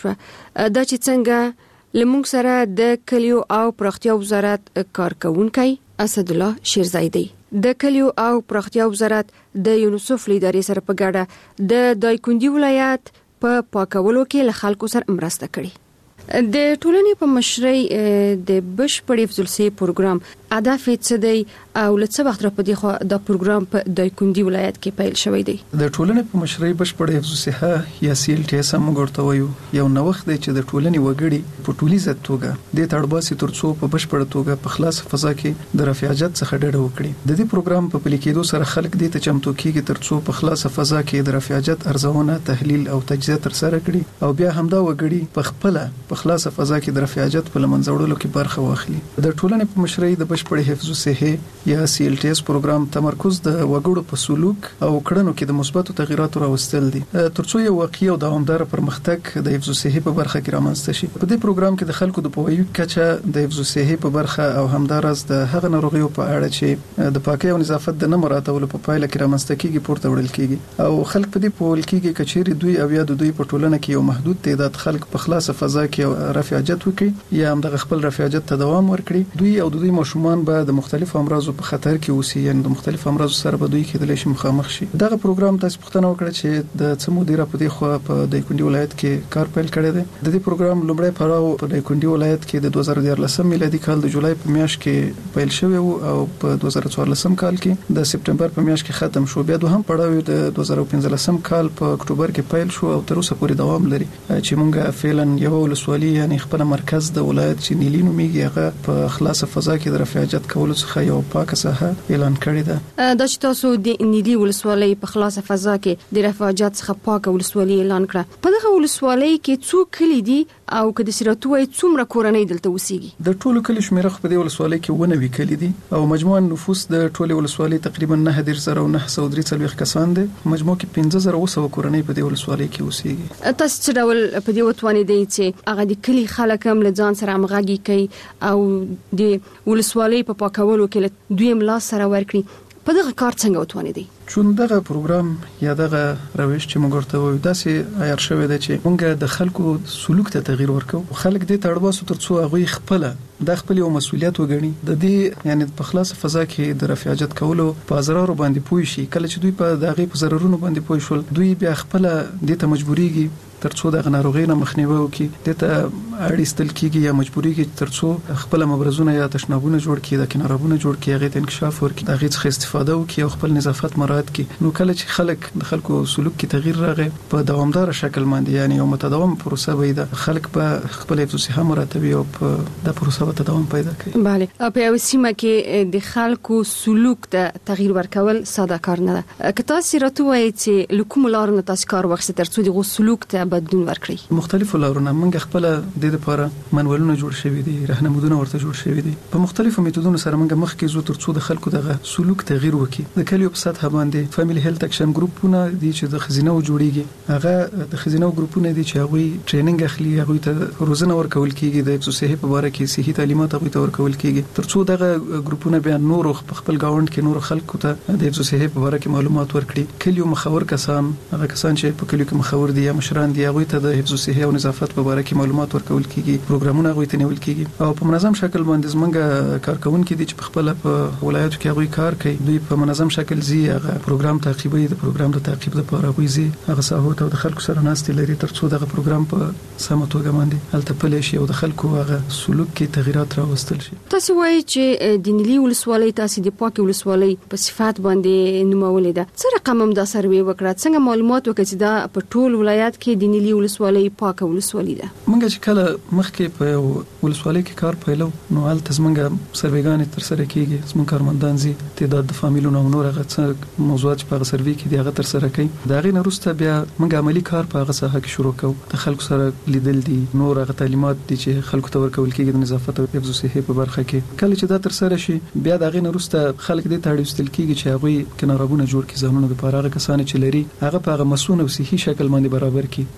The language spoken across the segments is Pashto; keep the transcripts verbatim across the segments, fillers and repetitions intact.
دا چې څنګه لمونږ سره د کلیو او پراختیا وزارت کارکونکي اسد الله شیرزایدی د کلیو او پراختیا وزارت د یونیسف لیدرې سره په ګډه د دایکنډي ولایت په پاکولو کې له خلکو سره مرسته کړې. د ټولنې په مشرۍ د بشپړ افضل سي پروګرام هدف څه دی او له څه وخت را په دغه د پروګرام په دایکنډي ولایت کې پیل شوی دی؟ د ټولنې په مشرۍ بشپړ افضل صحه یا سی ال ټي اس هم ورته وایو یو نوښت دی چې د ټولنې وګړي په ټولیزه توګه د تړباسي ترڅو په بشپړ توګه په خلاص فضا کې د رفاجت څخه ډډه وکړي. د دې پروګرام په پلي کېدو سره خلک دې ته چمتو کیږي ترڅو په خلاص فضا کې د رفاجت ارزونه تحلیل او تجزیه تر سره کړي او بیا همدا وګړي په خپل په خلاص فضا کې د رفاجت په لمنځوړلو کې برخه واخلي. د ټولنې په مشرۍ د بشپړ حفظ صحه یا سی ال ټي اس پروګرام تمرکز د وګړو په سلوک او کړنو کې د مثبتو تغیراتو راوستل دي ترڅو یو واقعي او دوامدار پرمختګ د حفظ صحه په برخه کې رامنځته شي. په دې پروګرام کې د خلکو د پوهاوي کچه د حفظ صحه په برخه او همدارس د هغه ناروغیو په اړه چې د پاکۍ او نظافت د نه مراعاتولو په پایله کې رامنځته کیږي پورته وړل کیږي او خلک په دې پوهول کیږي کچېری دوی او یا د دوی په ټولنه کې یو محدود تعداد خلک په خلاصه فضا کې رفاجت وکړي یا هم د خپل رفاجت ته دوام ورکړي. دوی او د دوی ماشومان به د مختلفو امراضو په خطر کې اوسي یعنی د مختلفو امراضو سره به دوی کېدلی شي مخامخ شي. دغه پروګرام تاسو پوښتنه وکړه چې د څه مدیره په دې خو په دایکنډي ولایت کې کار پیل کړی دی. د دې پروګرام لومړی پړاو په دایکنډي ولایت کې د دوه زره دیارلسم میلادي کال د جولای په میاشت کې پیل شوی وو او په دوه زره څوارلسم کال کې د سپټمبر په میاشت کې ختم شو. بیا دوهم پړاو د دوه زره پنځلسم کال په اکتوبر کې پیل شو او تر اوسه پورې دوام لري چې مونږه فعلا یو ولسوالي یعنی خپل مرکز د ولایت چې نیلی نومیږي هغه په خلاصه فضا کې د رفاجت کولو څخه یو پاکه ساحه اعلان کړی ده. دا چې تاسو د نیلی ولسوالۍ په خلاصه فضا کې د رفاجت څخه پاکه ولسوالۍ اعلان کړه. په دغه ولسوالۍ کې څو کلی دي او که د سیراتوي څومره کورنۍ دلته اوسېږي؟ د ټولو کلی شمیره په دې ولسوالۍ کې ونه وی کلی دي او مجموعاً نفوس د ټولو ولسوالۍ تقریبا نه دېرش زره او نه سوه درې څلوېښت کسان دي. مجموع کې پنځه زره اوه سوه کورنۍ په دې ولسوالۍ کې اوسېږي. تاسو څه ډول په دې وتوانیدئ چې هغه د کلی خلک هم له ځان سره همغږي کوي او د ولسوالۍ په پاکولو کې دویم لاس سره ورکړي؟ په دغه کار څنګه وتوانیدئ؟ چون دغه پروګرام یا دغه روش چې موږ ورته وایو داسې عیار شوی دی چې موږ د خلکو سلوک ته تغییر ورکو. خلک دې تړباسو ترڅو هغه خپل د خپل یو مسولیت وګڼي د دې یعنی په خلاص فضا کې د رفاجت کولو په ضرر باندې پوي شي. کله چې دوی په دغه په ضررونو باندې پوي شول دوی بیا خپل دې ته مجبوريږي ترڅو د ناروغۍ نه مخنیوي وکړي. د ته اړیستل کیږي یا مجبوريږي ترڅو خپل مبرزونه یا تشنابونه جوړ کړي د کنارابونه جوړ کړي هغه ته انکشاف ورکړي د هغه څخه استفاده وکړي او خپل نظافت مراعات کړي. نو کله چې خلک د خلکو سلوک کې تغییر راغی په دوامدار شکل باندې یعنی یو متداوم پروسه وي د خلک په خپل حفظ صحه مراتبي او په د پروسه په تداوم پیدا کوي. bale په یو سیمه کې د خلکو سلوک ته تغییر ورکول ساده کار نه ده. که تاسو راته وایي چې لکوم لارو تاسو کار وخت ترڅو د سلوک ته بدلون ورکړي؟ مختلفو لارونه موږ خپل د دې لپاره منولونه جوړ شوي دي راهنمودونه ورته جوړ شوي دي په مختلفو میتودونو سره موږ مخکې زو ترڅو د خلکو دغه سلوک تغییر وکړي. د کلیو په سطح باندې فیملی هیلث اکشن ګروپونه دي چې د خزینه جوړیږي هغه د خزینه ګروپونه دي چې هغه ټریننګ اخلي هغه ته روزنه ورکول کیږي د حفظ صحه په اړه کې صحي تعلیمات هغه ته ورکول کیږي ترڅو دغه ګروپونه بیا نور خپل گاوند کې نور خلکو ته د حفظ صحه په اړه کې معلومات ورکړي. کلیو مخاور کسان هغه کسان چې په کلیو کې مخاور دي یا مشران دي هغه ته د حفظ صحه او نظافت په اړه کې معلومات ورکول کیږي. پروګرامونه هغه ته نیول کیږي او په منظم شکل باندې زمونږ کارکونکو دي چې په خپل په ولایتو کې هغه کار کوي. دوی په منظم شکل زی هغه پروګرام تعقیبوي د پروګرام د تعقیب لپاره هغه زی هغه ساحو ته د خلکو سره ناست لري ترڅو دغه پروګرام په سمه توګه باندې التپل شي او د خلکو هغه سلوک کې تغیرات راوستل شي. تاسو وایي چې د نیلی ولسوالۍ تاسو د پاکي ولسوالۍ په صفات باندې نومولې ده. څه رقم هم دا سروې وکړه څنګه معلومات وکړي چې دا په ټول ولایت کې د نیلی ولسوالۍ پاکه ولسوالۍ ده؟ موږ چې کله مخکې په ولسوالۍ کې کار پیلو نو هلته زمونږ سروېګانې تر سره کیږي. زمونږ کارمندان زی تعداد د فامیلونو او نور هغه څه موضوعات په سروې کې دی هغه تر سره کوي. دا غي نه وروسته بیا موږ عملی کار په هغه ساحه کې شروع کوو. د خلکو سره لیدل دي نور هغه تعلیمات دي چې خلکو ته ورکول کیږي د نظافت او حفظ صحه په برخه کې. کله چې دا تر سره شي بیا دا غي نه وروسته خلک دې ته اړیستل کیږي چې هغه کنارابونه جوړ کړي ځانونه د پاره هغه کسان چې لري هغه په هغه مسون او صحي شکل باندې برابر کړي.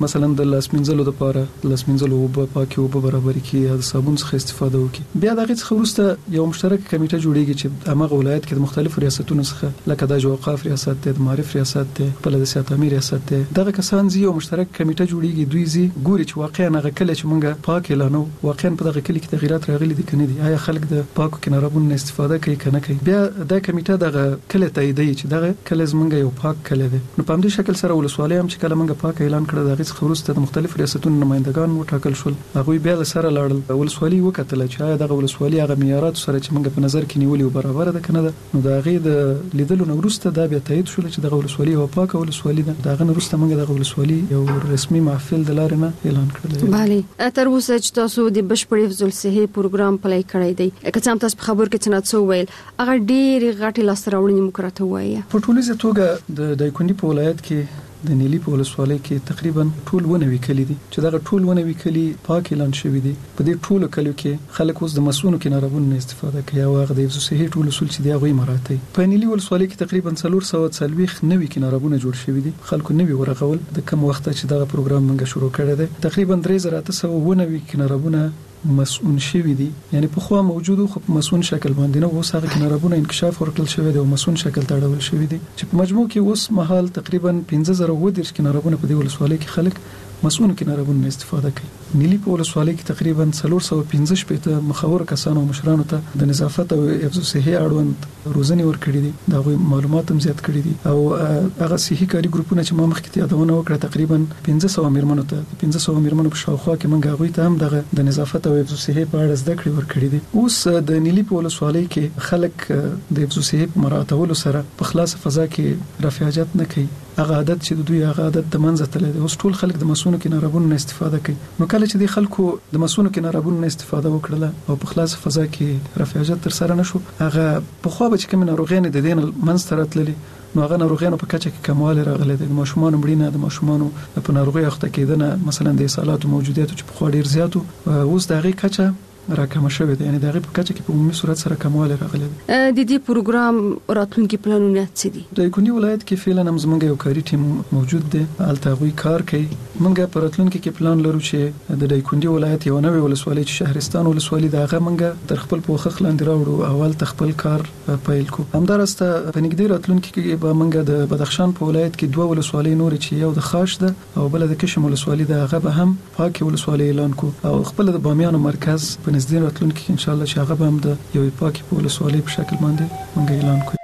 مثلا د لاس مینځلو لپاره لاس مینځلو او پاکي او برابر کی یا د صابون څخه استفاده وکړي. بیا دغه څخه وروسته یو مشترک کمیټه جوړیږي چې هغه ولایت کې د مختلفو ریاستونو څخه لکه د اوقاف ریاست ته، د معارف ریاست ته، بل د سیاحت امیر ریاست ته، دغه کسان زی یو مشترک کمیټه جوړیږي. دوی زی ګوري چې واقعا هغه کله چې مونږه پاک اعلانو واقعا په دغه کلی کې تغیرات راغلي دي کنه دي، آیا خلک د پاکو کنارابونو استفاده کوي کنه کوي. بیا د کمیټه دغه کله تاییدي چې دغه کله زمونږ یو پاک کله دی. نو په همدې شکل سره ولسوالۍ هم چې کله مونږه پاک اعلان کړ دغه څخه وروسته د مختلفو ریاستونو نمائندگان وټاکل شول. هغه بیا له سره لاړل ولسوالۍ وکتل چې آیا دغه ولسوالۍ هغه معیارات سره چې مونږ په نظر کې نیولې برابر ده کنه ده. نو دا غي د لیدلو نو وروسته دا بیا تایید شول چې دغه ولسوالۍ او پاکه ولسوالۍ ده. دغه وروسته مونږ دغه ولسوالۍ یو رسمي محفل د لارې نه اعلان کړل. bale تر اوسه چې تاسو د بشپړ حفظ الصحه پروګرام پلی کړی دی، که څنګه تاسو په خبر کې څنګه څو ویل هغه ډېری غټي لاسراوړنې مکرته وایي. په ټولیزه توګه د دایکنډي په ولایت کې د نیلی په ولسوالۍ کې تقریبا ټول ونوي کلی دي چې دا ټول ونوي کلی پاک اعلان شوی دي. په دې ټولو کلیو کې خلک اوس د مسونو کنارابونو استفاده کوي او هغه د حفظ الصحه ټول اصول چې دی هغه مراعاتي. په نیلی ولسوالۍ کې تقریبا څلور سوه څلوېښت نوي کنارابونه جوړ شوی دي. خلکو نوي ورغول د کم وخت چې دا پروګرام موږ شروع کړی دی تقریبا درې زره اته سوه ونوي کنارابونه مسؤون شوی دي، یعنی په خو موجودو خو په مسؤون شکل باندې نو اوس هغه کنارابونه انکشاف ورکړل شوی دی او مسؤون شکل ته اړول شوی دي چې په مجموع کې اوس مهال تقریبا پنځه زره ودرش کنارابونه په دې ولسوالۍ کې خلک مسؤون کنارابونه استفاده کوي. نیلی په ولسوالۍ کې تقریبا څلور سوه پنځه شپېته مخاور کسانو او مشرانو ته د نظافت او حفظ الصحه اړوند روزنې ورکړي دي، دا غوي معلومات هم زیات کړي دي او هغه صحي کاری ګروپونه چې ما مخکې یادونه وکړه تقریبا پنځه سوه میرمنو ته پنځه سوه میرمنو په شاوخوا کې منګه غوي ته هم دغه د نظافت او حفظ الصحه په اړه زده کړې ورکړي دي. اوس د نیلی په ولسوالۍ کې خلک د حفظ الصحه مراعاتولو سره په خلاص فضا کې رفاهیت نه کوي. هغه عادت چې دوی هغه عادت د منځ ته لري. اوس ټول خلک د مسونو کنارابونو استفاده کوي. نو کله چې د خلکو د مسونو کنارابونو استفاده وکړه او په خلاص فضا کې رفاهیت تر سره نشو، هغه په خو به چې کوم ناروغیان د دین منځ ته راتللي نو هغه ناروغیانو په کچه کې کمواله راغله. د ماشومان مړینه د ماشومان په ناروغي اخته کېدنه مثلا د اصالات موجودیت چې په خو ډیر زیاتو اوس دغه کچه راکمه شوې ده، یعنی دغه په کچه کې په عمومي صورت سره کمواله راغله. د دې پروګرام راتلونکي پلانونه څه دي؟ د دایکنډي ولایت کې فعلا هم زمونږ یو کاری ټیم موجود دی، الته غوي کار کوي. مونږ په راتلونکي کې پلان لرو چې د دایکنډي ولایت یو نوې ولسوالۍ چې شهرستان ولسوالۍ ده هغه مونږ تر خپل پوخخ لاندې راوړو، اول تخپل کار پیل کو. همدارسته په نږدې راتلونکي کې به مونږ د بدخشان په ولایت کې دوه ولسوالۍ نور چې یو د خاش ده او بل د کشم ولسوالۍ ده هغه به هم پاکي ولسوالۍ اعلان کو او خپل د بامیانو مرکز په نږدې راتلونکي ان شاء الله چې هغه به هم د یو پاکي په ولسوالۍ په شکل باندې مونږ اعلان کوو.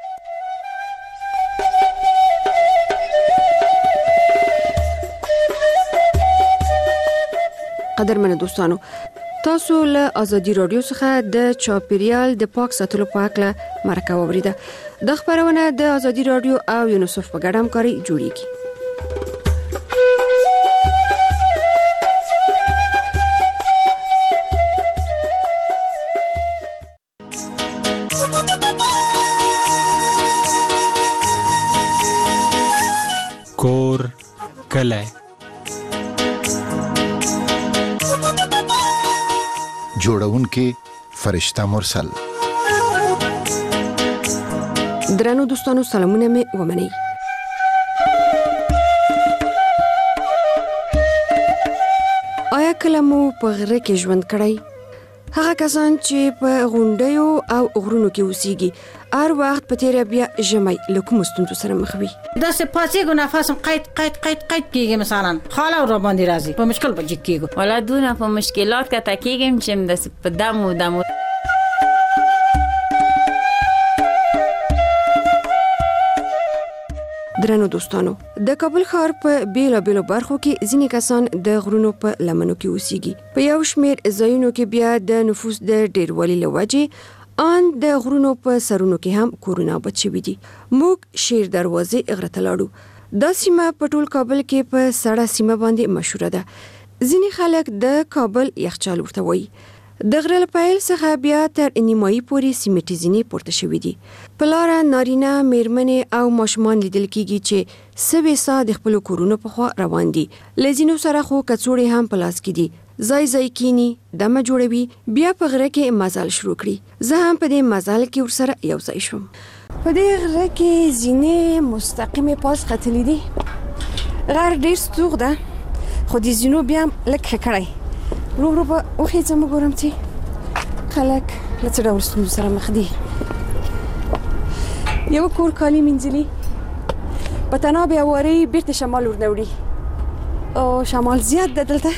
قدرمن دوستانو، تاسو له ازادي رادیو څخه د چاپیریال د پاک ساتلو په اړه مرکه وریده. د خبرونه د ازادي رادیو او یونیسف په ګډه همکاري جوړیږي. کور کله جوړونکې فرشته مرسل. درنو دوستانو سلامونه مې ومنئ. آیا کله مو په غره کې ژوند کړی؟ هغه کسان چې په غونډیو او غرونو کې اوسېږي هر وخت په تیره بیا ژمی له کومو ستونزو سره مخ وي. داسې پاڅېږو نفسم قید قید قید قید کېږي، مثلا خاله را باندې راځي، په مشکل به جګ کېږو. والا دونه په مشکلات کته کېږم چې داسې په دمو دمو. درنو دوستانو، د کابل ښار په بیلا بیلو برخو کې ځینې کسان د غرونو په لمنو کې اوسېږي. په یو شمېر ځایونو کې بیا د نفوس د ډېروالي له وجې ان د غرونو په سرونو کې هم کورونه آباد شوي دي. موږ شیر دروازې غره ته لاړو. دا سیمه په ټول کابل کې په سړه سیمه باندې مشهوره ده. ځینې خلک د کابل یخچال ورته وایي. د غره له پیل څخه بیا تر نیمایي پورې سیمټي ځینې پورته شوي دي. په لاره نارینه، میرمنې او ماشومان لیدل کېږي چې سوي سا د خپلو کورونو په خوا روان دي. له ځینو سره خو کڅوړې هم په لاس کې دي. ځای ځای کینی دمه جوړوي، بیا په غره کې مزل شروع کړي. زه هم په دې مزل کې ورسره یو ځای شوم. په دې غره کې ځینې مستقیمې پاس ختلې دي. غر ډېر ستوغ ده. خو د زینو بیا لکه کړای رو رو په وخی څه مګورم چې خلک لڅ ډول ستونزو سره مخ دي. یو کور کالی منځلي په تناب وری بیرته شمال ورنوړي او شمال زیات د دلته